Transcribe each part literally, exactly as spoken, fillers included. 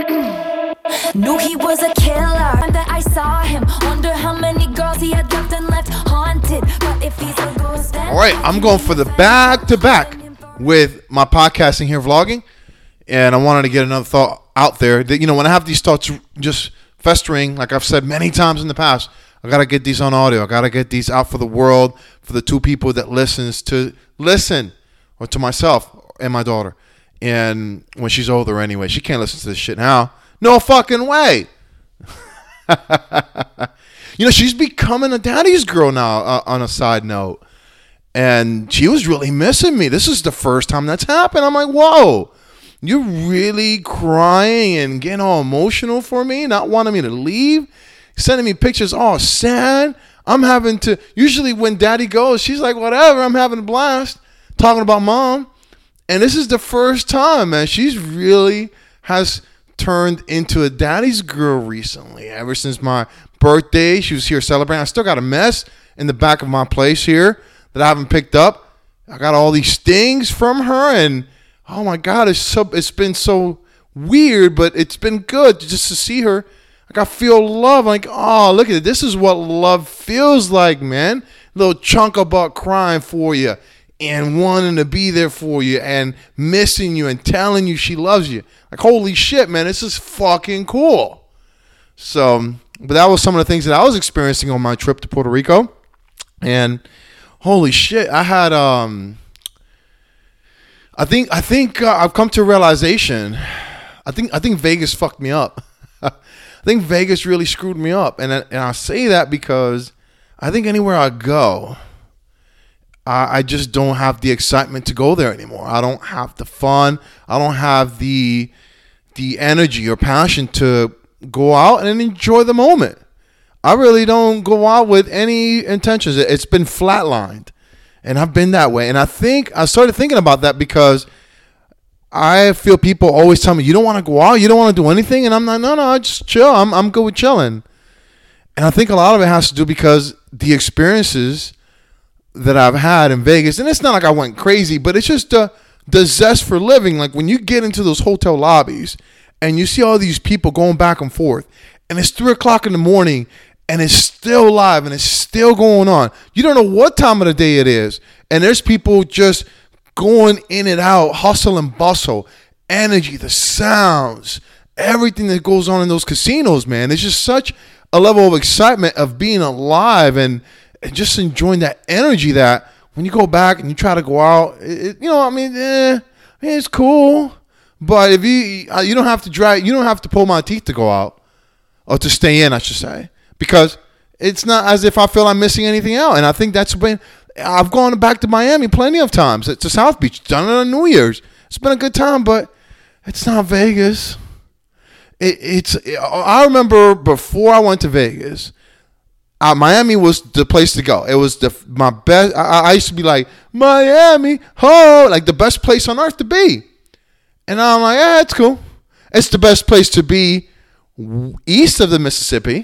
Knew he was a killer. And that I saw him. Wonder how many girls he had left and left haunted. But if he's a ghost, then all right, I'm going for the back to back with my podcasting here, vlogging, and I wanted to get another thought out there. That, you know, when I have these thoughts just festering, like I've said many times in the past, I gotta get these on audio. I gotta get these out for the world, for the two people that listens to listen, or to myself and my daughter. And when she's older anyway, she can't listen to this shit now. No fucking way. You know, she's becoming a daddy's girl now, uh, on a side note. And she was really missing me. This is the first time that's happened. I'm like, whoa, you're really crying and getting all emotional for me, not wanting me to leave, sending me pictures all sad. I'm having to, usually when daddy goes, she's like, whatever, I'm having a blast talking about mom. And this is the first time, man. She's really has turned into a daddy's girl recently. Ever since my birthday, she was here celebrating. I still got a mess in the back of my place here that I haven't picked up. I got all these things from her, and oh my God, it's so it's been so weird, but it's been good just to see her. Like, I feel love. Like, oh, look at it. This is what love feels like, man. Little chunk of butt crying for you and wanting to be there for you and missing you and telling you she loves you. Like, holy shit, man, this is fucking cool. So, but that was some of the things that I was experiencing on my trip to Puerto Rico. And holy shit, I had, um, I think, I think uh, I've come to a realization. I think, I think Vegas fucked me up. I think Vegas really screwed me up. And I, and I say that because I think anywhere I go, I, I just don't have the excitement to go there anymore. I don't have the fun. I don't have the, the energy or passion to go out and enjoy the moment. I really don't go out with any intentions. It's been flatlined, and I've been that way. And I think I started thinking about that because I feel people always tell me, you don't want to go out, you don't want to do anything. And I'm like, no, no, I just chill. I'm I'm good with chilling. And I think a lot of it has to do because the experiences that I've had in Vegas, and it's not like I went crazy, but it's just the, the zest for living. Like when you get into those hotel lobbies and you see all these people going back and forth, and it's three o'clock in the morning, and it's still live, and it's still going on. You don't know what time of the day it is. And there's people just going in and out, hustle and bustle, energy, the sounds, everything that goes on in those casinos, man. It's just such a level of excitement of being alive and, and just enjoying that energy that when you go back and you try to go out, it, you know, I mean, eh, it's cool. But if you, you don't have to drag, you don't have to pull my teeth to go out, or to stay in, I should say. Because it's not as if I feel I'm missing anything out. And I think that's been, I've gone back to Miami plenty of times. To South Beach, done it on New Year's. It's been a good time, but it's not Vegas. It, it's, it, I remember before I went to Vegas, uh, Miami was the place to go. It was the my best. I, I used to be like, Miami, oh, like the best place on earth to be. And I'm like, yeah, it's cool. It's the best place to be east of the Mississippi.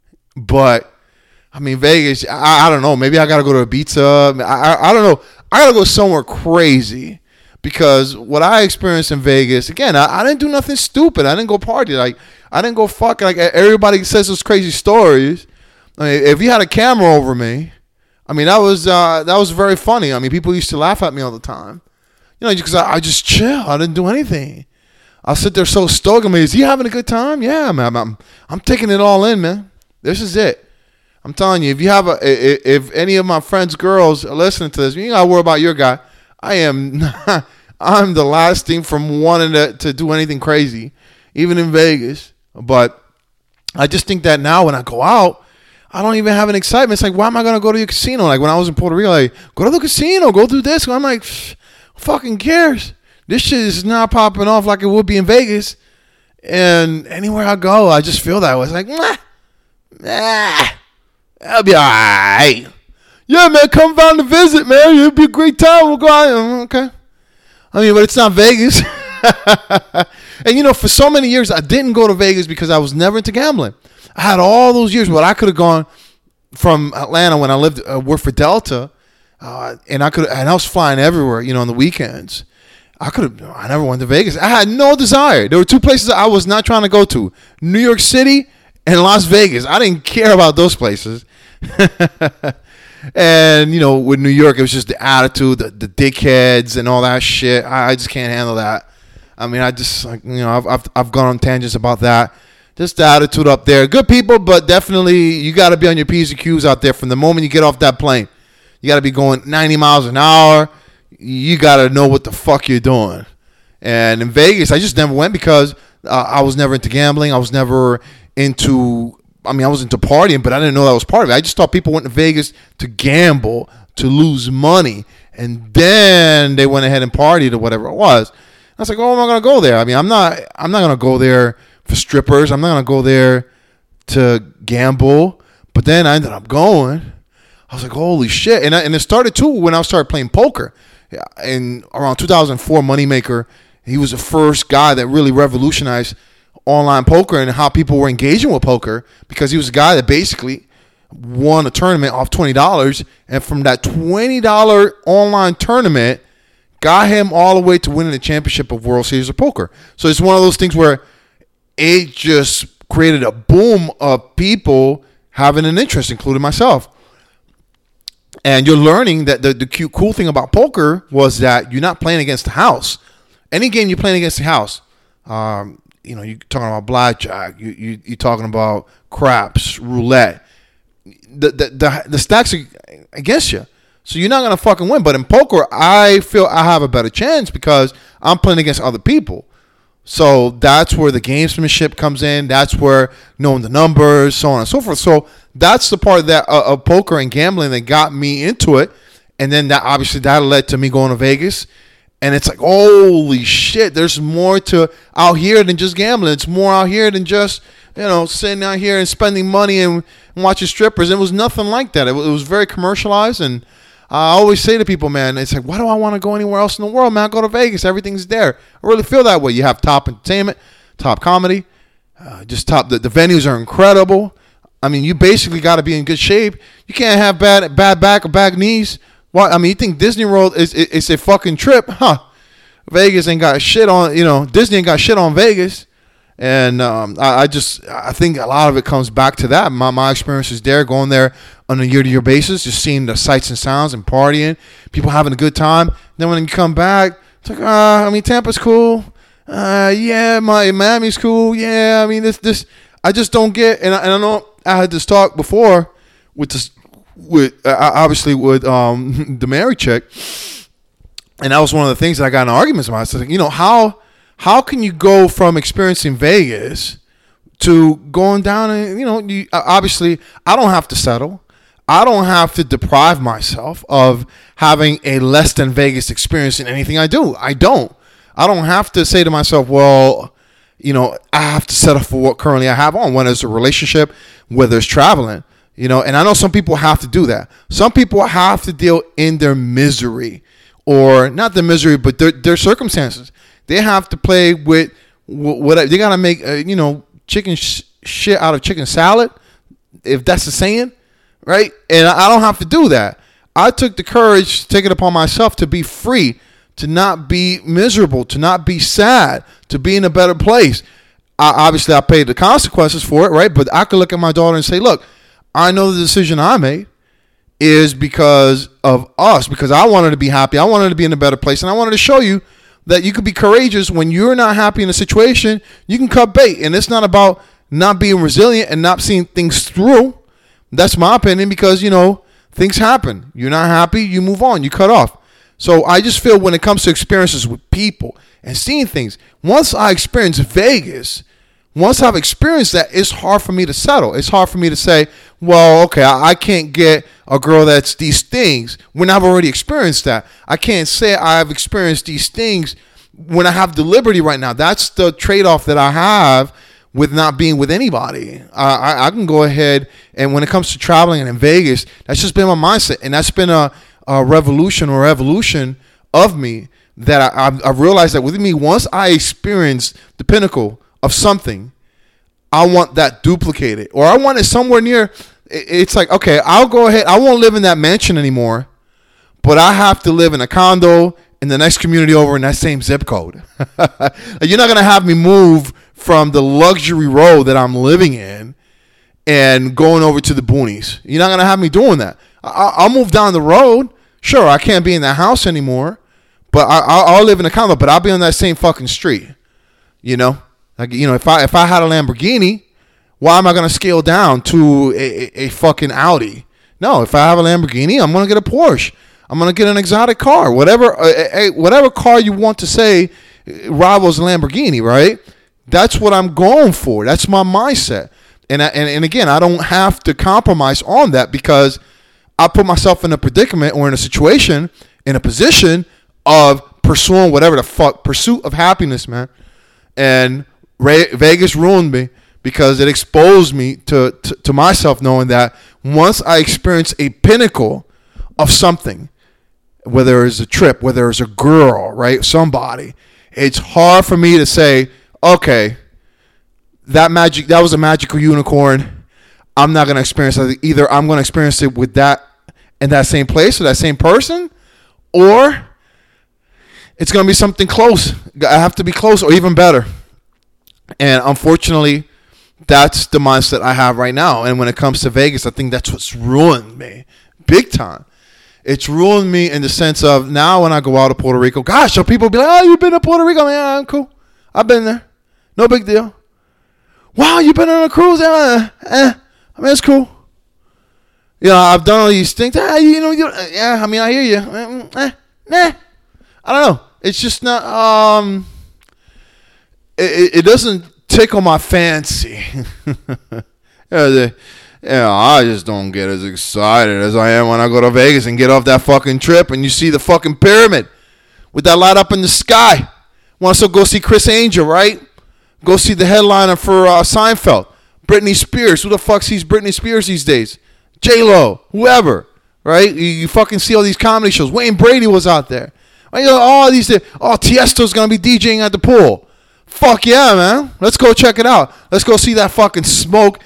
But I mean, Vegas, I, I don't know. Maybe I got to go to Ibiza. I, I, I don't know. I got to go somewhere crazy because what I experienced in Vegas, again, I, I didn't do nothing stupid. I didn't go party. Like, I didn't go fuck. Like, everybody says those crazy stories. I mean, if you had a camera over me, I mean, that was uh, that was very funny. I mean, people used to laugh at me all the time. You know, because I, I just chill. I didn't do anything. I'll sit there so stoked. I mean, is he having a good time? Yeah, man. I'm, I'm taking it all in, man. This is it. I'm telling you, if you have a, if any of my friends' girls are listening to this, you gotta worry about your guy. I am, not, I'm the last thing from wanting to, to do anything crazy, even in Vegas. But I just think that now when I go out, I don't even have an excitement. It's like, why am I gonna go to the casino? Like when I was in Puerto Rico, like go to the casino, go do this. I'm like, fucking cares. This shit is not popping off like it would be in Vegas. And anywhere I go, I just feel that way. It's like, nah. Nah, I'll be all right. Yeah, man, come down to visit, man. It'll be a great time. We'll go out. Okay. I mean, but it's not Vegas. And, you know, for so many years, I didn't go to Vegas because I was never into gambling. I had all those years where I could have gone from Atlanta when I lived, uh, worked for Delta, uh, and I could, and I was flying everywhere, you know, on the weekends. I could have. I never went to Vegas. I had no desire. There were two places I was not trying to go to: New York City and Las Vegas. I didn't care about those places. And you know, with New York, it was just the attitude, the, the dickheads, and all that shit. I, I just can't handle that. I mean, I just like you know, I've I've, I've gone on tangents about that. Just the attitude up there. Good people, but definitely you got to be on your P's and Q's out there from the moment you get off that plane. You got to be going ninety miles an hour. You got to know what the fuck you're doing. And in Vegas, I just never went because uh, I was never into gambling. I was never into, I mean, I was into partying, but I didn't know that was part of it. I just thought people went to Vegas to gamble, to lose money. And then they went ahead and partied or whatever it was. I was like, oh, am I going to go there? I mean, I'm not, I'm not going to go there for strippers. I'm not going to go there to gamble. But then I ended up going. I was like, holy shit. And, I, and it started too when I started playing poker. In around two thousand four, Moneymaker, he was the first guy that really revolutionized online poker and how people were engaging with poker, because he was a guy that basically won a tournament off twenty dollars. And from that twenty dollars online tournament, got him all the way to winning the championship of World Series of Poker. So it's one of those things where it just created a boom of people having an interest, including myself. And you're learning that the, the cute, cool thing about poker was that you're not playing against the house. Any game you're playing against the house, um, you know, you're talking about blackjack, you, you, you're talking about craps, roulette. The, the, the, the stacks are against you. So you're not going to fucking win. But in poker, I feel I have a better chance because I'm playing against other people. So that's where the gamesmanship comes in. That's where knowing the numbers, so on and so forth. So that's the part that uh, of poker and gambling that got me into it. And then that obviously that led to me going to Vegas. And it's like, holy shit, there's more to out here than just gambling. It's more out here than just, you know, sitting out here and spending money and, and watching strippers. It was nothing like that. It, it was very commercialized. And I always say to people, man, it's like, why do I want to go anywhere else in the world, man? Go to Vegas. Everything's there. I really feel that way. You have top entertainment, top comedy, uh, just top. The, the venues are incredible. I mean, you basically got to be in good shape. You can't have bad bad back or bad knees. Well, I mean, you think Disney World is it's a fucking trip, huh? Vegas ain't got shit on, you know, Disney ain't got shit on Vegas. And um, I, I just, I think a lot of it comes back to that. My my experiences there, going there on a year-to-year basis, just seeing the sights and sounds and partying, people having a good time. Then when you come back, it's like, uh, I mean, Tampa's cool. Uh, yeah, my Miami's cool. Yeah, I mean, this, this, I just don't get, and I, and I know I had this talk before with this, with uh, obviously with um the married chick, and that was one of the things that I got in arguments about. I said, you know, how how can you go from experiencing Vegas to going down and, you know, you, obviously I don't have to settle. I don't have to deprive myself of having a less than Vegas experience in anything I do. I don't. I don't have to say to myself, well, you know, I have to settle for what currently I have on, whether it's a relationship, whether it's traveling, you know, and I know some people have to do that. Some people have to deal in their misery, or not their misery, but their, their circumstances. They have to play with what they got to make, uh, you know, chicken sh- shit out of chicken salad, if that's the saying, right? And I don't have to do that. I took the courage to take it upon myself to be free, to not be miserable, to not be sad, to be in a better place. I, obviously, I paid the consequences for it, right? But I could look at my daughter and say, look, I know the decision I made is because of us, because I wanted to be happy. I wanted to be in a better place. And I wanted to show you that you could be courageous when you're not happy in a situation. You can cut bait. And it's not about not being resilient and not seeing things through. That's my opinion, because, you know, things happen. You're not happy, you move on, you cut off. So I just feel when it comes to experiences with people and seeing things, once I experience Vegas, once I've experienced that, it's hard for me to settle. It's hard for me to say, well, okay, I, I can't get a girl that's these things when I've already experienced that. I can't say I've experienced these things when I have the liberty right now. That's the trade-off that I have with not being with anybody. Uh, I, I can go ahead, and when it comes to traveling and in Vegas, that's just been my mindset, and that's been a, a revolution or evolution of me that I, I've, I've realized that within me, once I experience the pinnacle of something, I want that duplicated, or I want it somewhere near. It's like, okay, I'll go ahead. I won't live in that mansion anymore, but I have to live in a condo in the next community over in that same zip code. You're not going to have me move from the luxury road that I'm living in and going over to the boonies. You're not going to have me doing that. I- I'll move down the road. Sure, I can't be in that house anymore, but I- I'll live in a condo, but I'll be on that same fucking street. You know? Like, you know, if I if I had a Lamborghini, why am I going to scale down to a, a, a fucking Audi? No, if I have a Lamborghini, I'm going to get a Porsche. I'm going to get an exotic car. Whatever uh, whatever car you want to say rivals a Lamborghini, right? That's what I'm going for. That's my mindset. And, I, and and again, I don't have to compromise on that because I put myself in a predicament or in a situation, in a position of pursuing whatever the fuck, pursuit of happiness, man. And Ray, Vegas ruined me because it exposed me to, to, to myself knowing that once I experience a pinnacle of something, whether it's a trip, whether it's a girl, right, somebody, it's hard for me to say, okay, that magic, that was a magical unicorn. I'm not going to experience it. Either I'm going to experience it with that in that same place or that same person, or it's going to be something close. I have to be close or even better. And unfortunately, that's the mindset I have right now. And when it comes to Vegas, I think that's what's ruined me big time. It's ruined me in the sense of now when I go out to Puerto Rico, gosh, so people be like, oh, you've been to Puerto Rico? I'm like, yeah, I'm cool. I've been there. No big deal. Wow, you've been on a cruise? Eh, eh. I mean, it's cool. You know, I've done all these things. Ah, you know, you, yeah, I mean, I hear you. Eh, eh, nah. I don't know. It's just not, um, it, it doesn't tickle my fancy. yeah, the, Yeah, I just don't get as excited as I am when I go to Vegas and get off that fucking trip and you see the fucking pyramid with that light up in the sky. Want to go see Chris Angel, right? Go see the headliner for uh, Seinfeld. Britney Spears. Who the fuck sees Britney Spears these days? J-Lo. Whoever, right? You, you fucking see all these comedy shows. Wayne Brady was out there. Right? You know, all these, oh, Tiesto's going to be DJing at the pool. Fuck yeah, man. Let's go check it out. Let's go see that fucking smoke.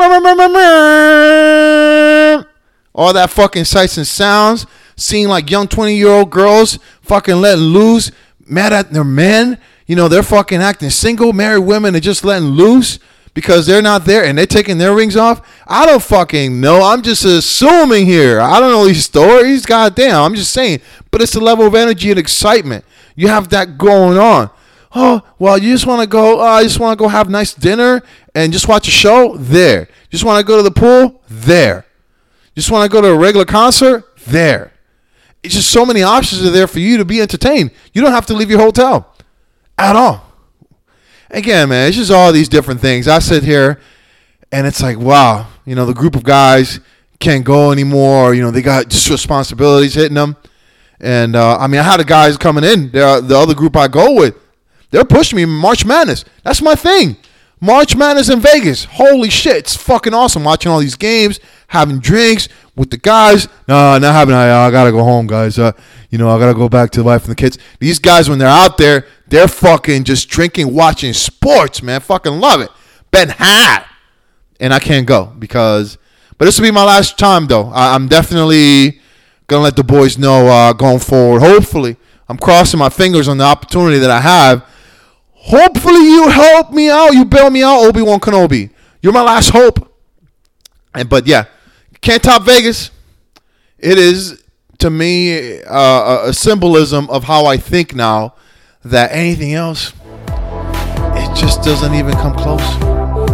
All that fucking sights and sounds, seeing like young twenty-year-old girls fucking letting loose, mad at their men. You know, they're fucking acting single, married women are just letting loose because they're not there and they're taking their rings off. I don't fucking know. I'm just assuming here. I don't know these stories. Goddamn, I'm just saying. But it's the level of energy and excitement. You have that going on. Oh, well, you just want to go, uh, I just want to go have nice dinner and just watch a show? There. Just want to go to the pool? There. Just want to go to a regular concert? There. It's just so many options are there for you to be entertained. You don't have to leave your hotel at all. Again, man, it's just all these different things. I sit here and it's like, wow, you know, the group of guys can't go anymore. You know, they got just responsibilities hitting them. And, uh, I mean, I had the guys coming in, the, the other group I go with. They're pushing me March Madness. That's my thing. March Madness in Vegas. Holy shit. It's fucking awesome watching all these games, having drinks with the guys. No, not having, I, I got to go home, guys. Uh, you know, I got to go back to the wife and the kids. These guys, when they're out there, they're fucking just drinking, watching sports, man. Fucking love it. Ben high. And I can't go because, but this will be my last time, though. I, I'm definitely going to let the boys know uh, going forward. Hopefully. I'm crossing my fingers on the opportunity that I have. Hopefully you help me out. You bail me out, Obi-Wan Kenobi. You're my last hope. And but yeah, can't top Vegas. It is to me uh, a symbolism of how I think now. That anything else, it just doesn't even come close.